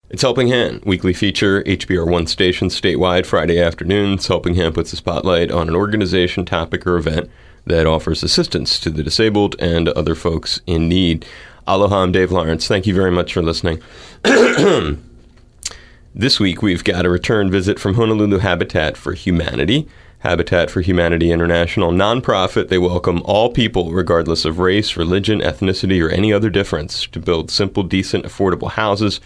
It's Helping Hand, weekly feature, HBR1 station statewide, Friday afternoons. Helping Hand puts a spotlight on an organization, topic, or event that offers assistance to the disabled and other folks in need. Aloha, I'm Dave Lawrence. Thank you very much for listening. This week, we've got a return visit from Honolulu Habitat for Humanity. Habitat for Humanity International, nonprofit. They welcome all people, regardless of race, religion, ethnicity, or any other difference, to build simple, decent, affordable houses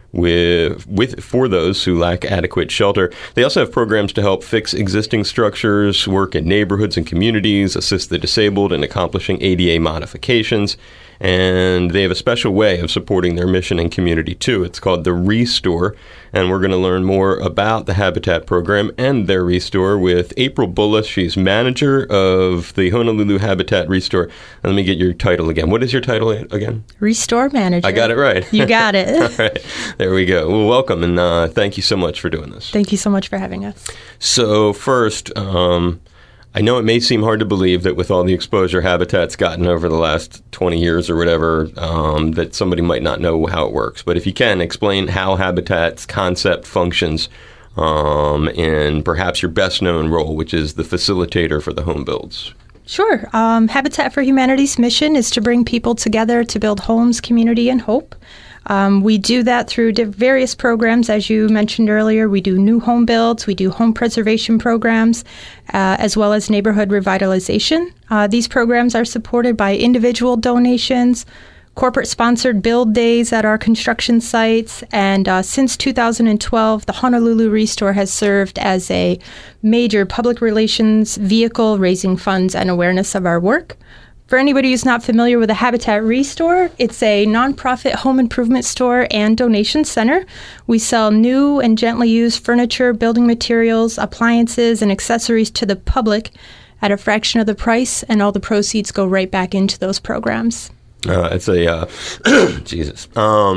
for those who lack adequate shelter. They also have programs to help fix existing structures, work in neighborhoods and communities, assist the disabled in accomplishing ADA modifications, and they have a special way of supporting their mission and community too. It's called the Restore, and we're going to learn more about the Habitat program and their Restore with April Bullis. She's manager of the Honolulu Habitat Restore. And let me get your title again. What is your title again? Restore Manager. I got it right. You got it. All right. There we go. Well, welcome, and thank you so much for doing this. Thank you so much for having us. So first, I know it may seem hard to believe that with all the exposure Habitat's gotten over the last 20 years or whatever, that somebody might not know how it works. But if you can, explain how Habitat's concept functions in perhaps your best-known role, which is the facilitator for the home builds. Sure. Habitat for Humanity's mission is to bring people together to build homes, community, and hope. We do that through various programs. As you mentioned earlier, we do new home builds, we do home preservation programs, as well as neighborhood revitalization. These programs are supported by individual donations, corporate-sponsored build days at our construction sites, and since 2012, the Honolulu Restore has served as a major public relations vehicle, raising funds and awareness of our work. For anybody who's not familiar with the Habitat Restore, it's a nonprofit home improvement store and donation center. We sell new and gently used furniture, building materials, appliances, and accessories to the public at a fraction of the price, and all the proceeds go right back into those programs. It's a Jesus.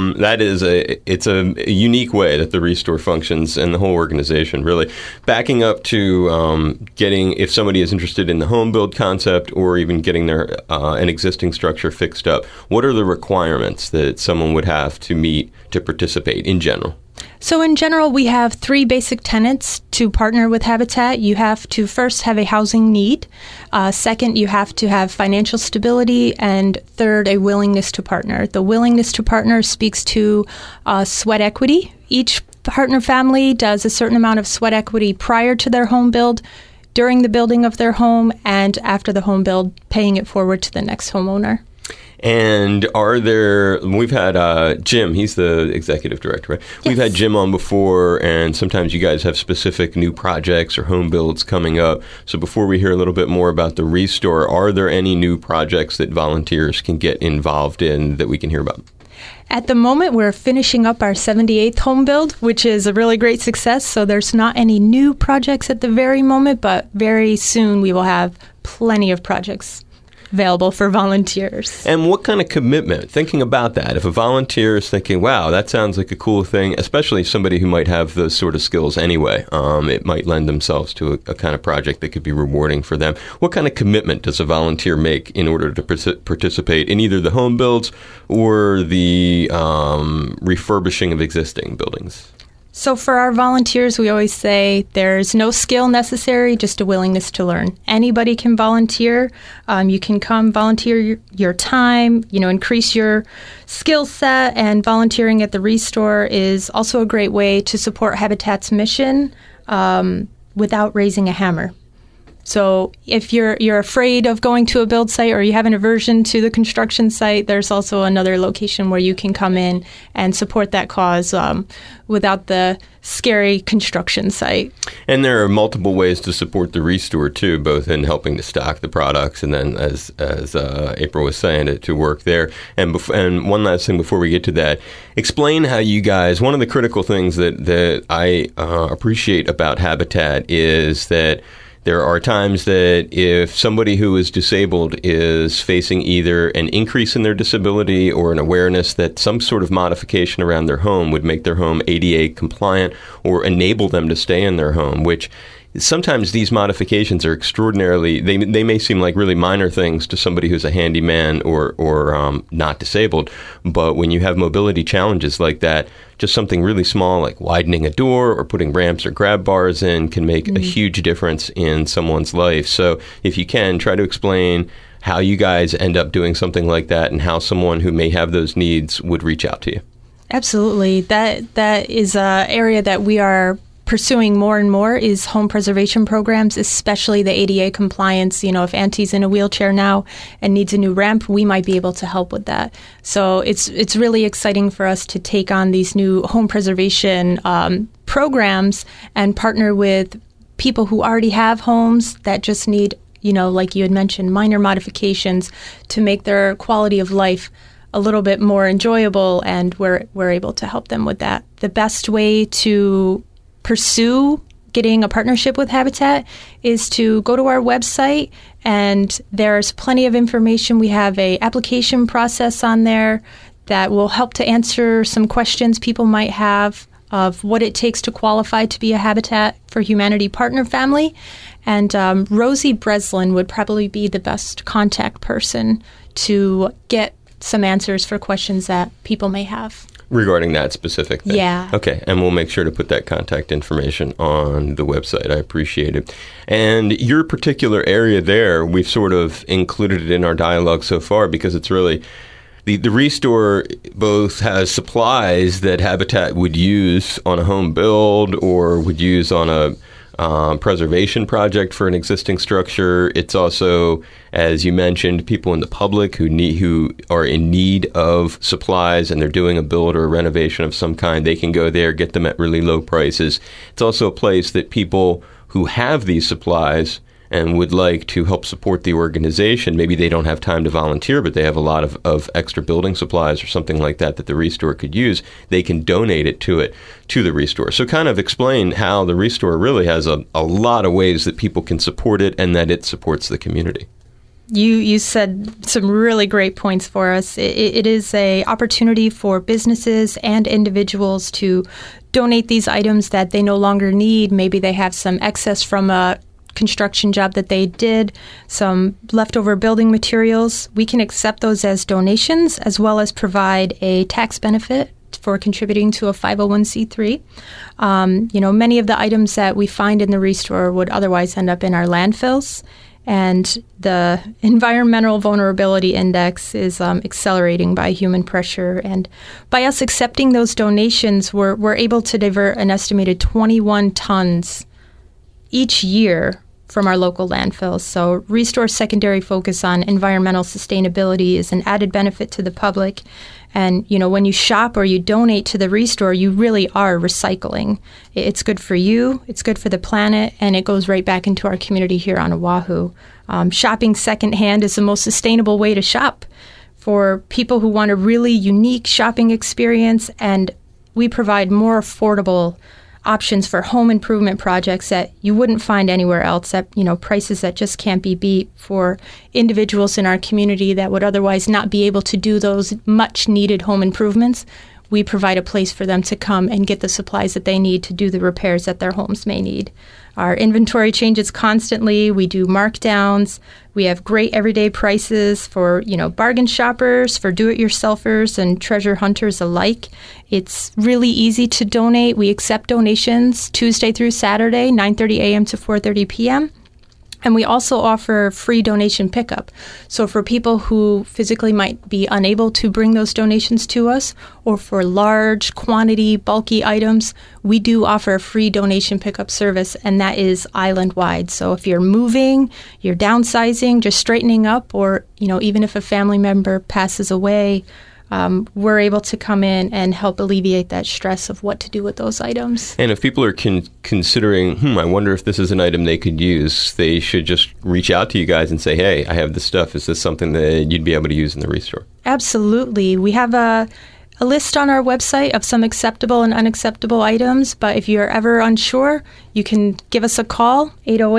It's a unique way that the Restore functions and the whole organization, really. Backing up to getting, if somebody is interested in the home build concept or even getting their an existing structure fixed up, what are the requirements that someone would have to meet to participate in general? So in general, we have three basic tenets to partner with Habitat. You have to first have a housing need. Second, you have to have financial stability. And third, a willingness to partner. The willingness to partner speaks to sweat equity. Each partner family does a certain amount of sweat equity prior to their home build, during the building of their home, and after the home build, paying it forward to the next homeowner. And we've had Jim, he's the executive director, right? Yes. We've had Jim on before, and sometimes you guys have specific new projects or home builds coming up. So before we hear a little bit more about the Restore, are there any new projects that volunteers can get involved in that we can hear about? At the moment, we're finishing up our 78th home build, which is a really great success. So there's not any new projects at the very moment, but very soon we will have plenty of projects available for volunteers. And what kind of commitment? Thinking about that, if a volunteer is thinking, wow, that sounds like a cool thing, especially somebody who might have those sort of skills anyway, it might lend themselves to a kind of project that could be rewarding for them. What kind of commitment does a volunteer make in order to participate in either the home builds or the refurbishing of existing buildings? So for our volunteers, we always say there's no skill necessary, just a willingness to learn. Anybody can volunteer. You can come volunteer your time, increase your skill set, and volunteering at the Restore is also a great way to support Habitat's mission without raising a hammer. So if you're afraid of going to a build site or you have an aversion to the construction site, there's also another location where you can come in and support that cause without the scary construction site. And there are multiple ways to support the Restore, too, both in helping to stock the products and then, as April was saying, to work there. And one last thing before we get to that, explain how you guys, one of the critical things that I appreciate about Habitat is that there are times that if somebody who is disabled is facing either an increase in their disability or an awareness that some sort of modification around their home would make their home ADA compliant or enable them to stay in their home, which sometimes these modifications are extraordinarily, they may seem like really minor things to somebody who's a handyman or not disabled, but when you have mobility challenges like that, just something really small like widening a door or putting ramps or grab bars in can make a huge difference in someone's life. So if you can, try to explain how you guys end up doing something like that and how someone who may have those needs would reach out to you. Absolutely. That is an area that we are pursuing more and more is home preservation programs, especially the ADA compliance. You know, if Auntie's in a wheelchair now and needs a new ramp, we might be able to help with that. So it's really exciting for us to take on these new home preservation programs and partner with people who already have homes that just need, you know, like you had mentioned, minor modifications to make their quality of life a little bit more enjoyable, and we're able to help them with that. The best way to pursue getting a partnership with Habitat is to go to our website, and there's plenty of information. We have a application process on there that will help to answer some questions people might have of what it takes to qualify to be a Habitat for Humanity partner family. And Rosie Breslin would probably be the best contact person to get some answers for questions that people may have. Regarding that specific thing? Yeah. Okay, and we'll make sure to put that contact information on the website. I appreciate it. And your particular area there, we've sort of included it in our dialogue so far because it's really, the Restore both has supplies that Habitat would use on a home build or would use on a preservation project for an existing structure. It's also, as you mentioned, people in the public who are in need of supplies and they're doing a build or a renovation of some kind. They can go there, get them at really low prices. It's also a place that people who have these supplies and would like to help support the organization, maybe they don't have time to volunteer, but they have a lot of extra building supplies or something like that the Restore could use, they can donate it to the Restore. So kind of explain how the Restore really has a lot of ways that people can support it and that it supports the community. You said some really great points for us. It is an opportunity for businesses and individuals to donate these items that they no longer need. Maybe they have some excess from a construction job that they did, some leftover building materials. We can accept those as donations as well as provide a tax benefit for contributing to a 501c3. Many of the items that we find in the Restore would otherwise end up in our landfills, and the environmental vulnerability index is accelerating by human pressure. And by us accepting those donations, we're able to divert an estimated 21 tons each year from our local landfills. So Restore's secondary focus on environmental sustainability is an added benefit to the public. And, when you shop or you donate to the Restore, you really are recycling. It's good for you, it's good for the planet, and it goes right back into our community here on Oahu. Shopping secondhand is the most sustainable way to shop for people who want a really unique shopping experience, and we provide more affordable options for home improvement projects that you wouldn't find anywhere else at, prices that just can't be beat for individuals in our community that would otherwise not be able to do those much needed home improvements. We provide a place for them to come and get the supplies that they need to do the repairs that their homes may need. Our inventory changes constantly. We do markdowns. We have great everyday prices for, bargain shoppers, for do-it-yourselfers and treasure hunters alike. It's really easy to donate. We accept donations Tuesday through Saturday, 9:30 a.m. to 4:30 p.m. And we also offer free donation pickup. So for people who physically might be unable to bring those donations to us, or for large quantity, bulky items, we do offer a free donation pickup service, and that is island-wide. So if you're moving, you're downsizing, just straightening up, or even if a family member passes away, we're able to come in and help alleviate that stress of what to do with those items. And if people are considering, I wonder if this is an item they could use, they should just reach out to you guys and say, hey, I have this stuff. Is this something that you'd be able to use in the Restore? Absolutely. We have a list on our website of some acceptable and unacceptable items, but if you're ever unsure, you can give us a call,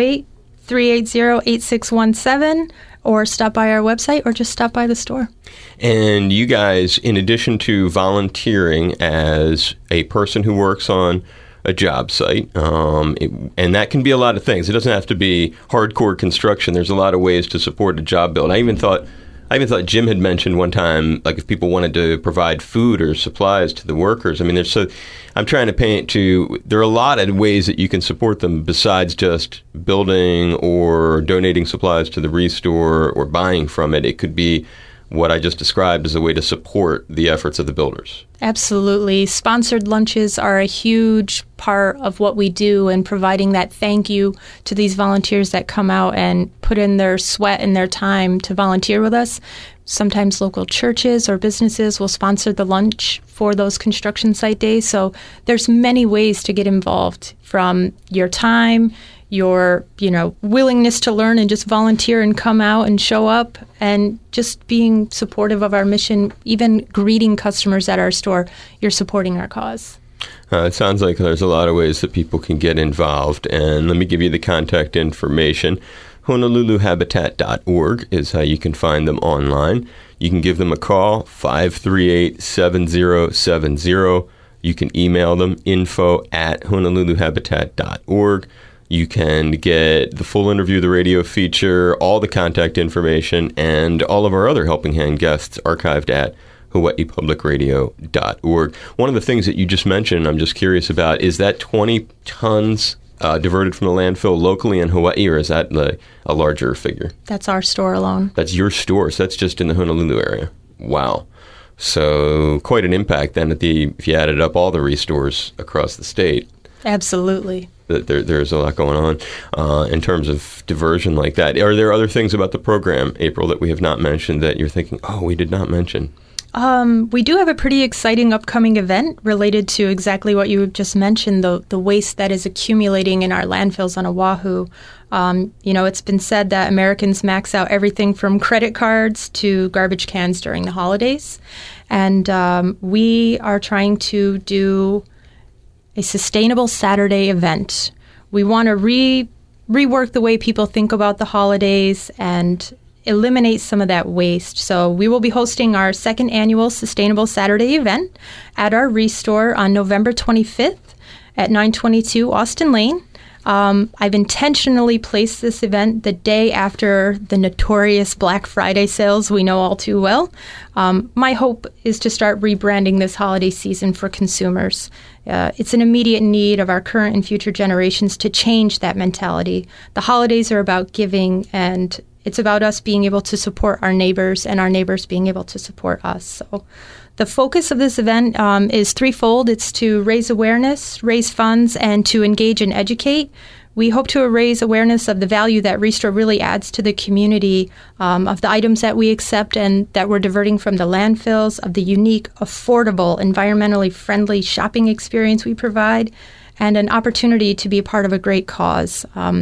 808-380-8617, or stop by our website, or just stop by the store. And you guys, in addition to volunteering as a person who works on a job site. And that can be a lot of things. It doesn't have to be hardcore construction. There's a lot of ways to support a job build. I even thought Jim had mentioned one time, like if people wanted to provide food or supplies to the workers. I mean, I'm trying to paint there are a lot of ways that you can support them besides just building or donating supplies to the Restore or buying from it. It could be what I just described as a way to support the efforts of the builders. Absolutely. Sponsored lunches are a huge part of what we do, and providing that thank you to these volunteers that come out and put in their sweat and their time to volunteer with us. Sometimes local churches or businesses will sponsor the lunch for those construction site days. So there's many ways to get involved, from your time, your willingness to learn and just volunteer and come out and show up, and just being supportive of our mission, even greeting customers at our store. You're supporting our cause. It sounds like there's a lot of ways that people can get involved, and let me give you the contact information. HonoluluHabitat.org is how you can find them online. You can give them a call, 538-7070. You can email them, info@HonoluluHabitat.org. You can get the full interview, the radio feature, all the contact information, and all of our other Helping Hand guests archived at hawaiipublicradio.org. One of the things that you just mentioned, I'm just curious about, is that 20 tons diverted from the landfill locally in Hawaii, or is that a larger figure? That's our store alone. That's your store, so that's just in the Honolulu area. Wow. So quite an impact then if you added up all the Restores across the state. Absolutely. There's a lot going on in terms of diversion like that. Are there other things about the program, April, that we have not mentioned that you're thinking, we did not mention? We do have a pretty exciting upcoming event related to exactly what you just mentioned, the waste that is accumulating in our landfills on Oahu. It's been said that Americans max out everything from credit cards to garbage cans during the holidays. And we are trying to do a sustainable Saturday event. We want to rework the way people think about the holidays and eliminate some of that waste. So we will be hosting our second annual Sustainable Saturday event at our Restore on November 25th at 922 Austin Lane. I've intentionally placed this event the day after the notorious Black Friday sales we know all too well. My hope is to start rebranding this holiday season for consumers. It's an immediate need of our current and future generations to change that mentality. The holidays are about giving, and it's about us being able to support our neighbors and our neighbors being able to support us. So the focus of this event is threefold. It's to raise awareness, raise funds, and to engage and educate. We hope to raise awareness of the value that Restore really adds to the community, of the items that we accept and that we're diverting from the landfills, of the unique, affordable, environmentally friendly shopping experience we provide, and an opportunity to be a part of a great cause.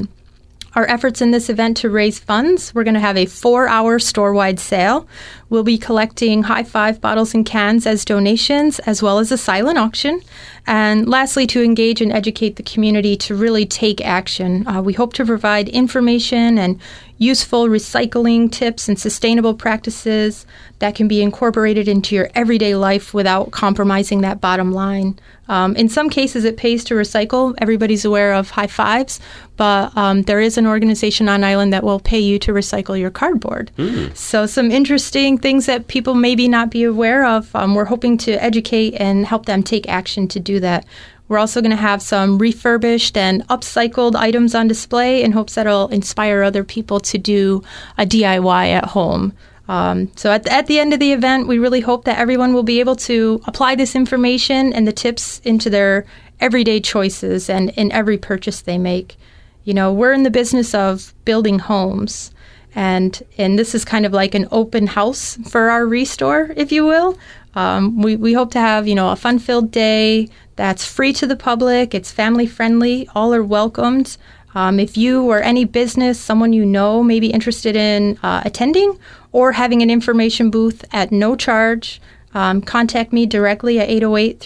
Our efforts in this event to raise funds, we're going to have a 4-hour store-wide sale. We'll be collecting High Five bottles and cans as donations, as well as a silent auction. And lastly, to engage and educate the community to really take action. We hope to provide information and useful recycling tips and sustainable practices that can be incorporated into your everyday life without compromising that bottom line. In some cases, it pays to recycle. Everybody's aware of High Fives, but there is an organization on island that will pay you to recycle your cardboard. So some interesting things that people maybe not be aware of. We're hoping to educate and help them take action to do that. We're also going to have some refurbished and upcycled items on display in hopes that it'll inspire other people to do a DIY at home. So at the end of the event, we really hope that everyone will be able to apply this information and the tips into their everyday choices and in every purchase they make. We're in the business of building homes, and this is kind of like an open house for our Restore, if you will. We hope to have, a fun-filled day that's free to the public. It's family-friendly. All are welcomed. If you or any business, someone you know may be interested in attending or having an information booth at no charge, contact me directly at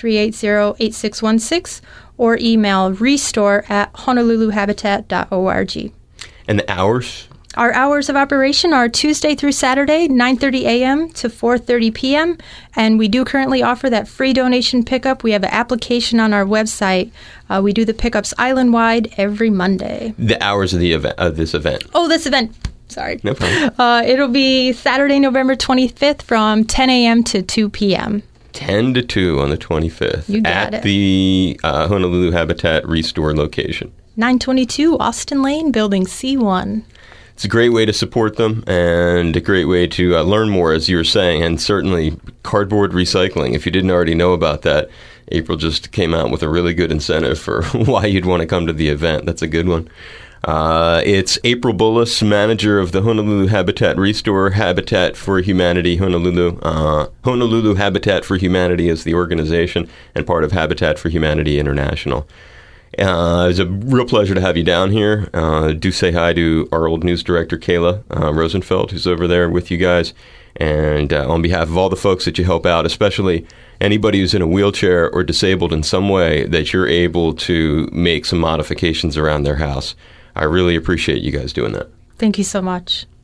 808-380-8616 or email restore@honoluluhabitat.org. And the hours? Our hours of operation are Tuesday through Saturday, 9:30 a.m. to 4:30 p.m., and we do currently offer that free donation pickup. We have an application on our website. We do the pickups island-wide every Monday. The hours of the event of this event. Oh, this event. Sorry. No problem. It'll be Saturday, November 25th from 10 a.m. to 2 p.m. 10 to 2 on the 25th. You got at the Honolulu Habitat Restore location. 922 Austin Lane, Building C1. It's a great way to support them and a great way to learn more, as you were saying, and certainly cardboard recycling. If you didn't already know about that, April just came out with a really good incentive for why you'd want to come to the event. That's a good one. It's April Bullis, manager of the Honolulu Habitat Restore, Habitat for Humanity Honolulu. Honolulu Habitat for Humanity is the organization and part of Habitat for Humanity International. It was a real pleasure to have you down here. Do say hi to our old news director, Kayla Rosenfeld, who's over there with you guys. And on behalf of all the folks that you help out, especially anybody who's in a wheelchair or disabled in some way, that you're able to make some modifications around their house. I really appreciate you guys doing that. Thank you so much.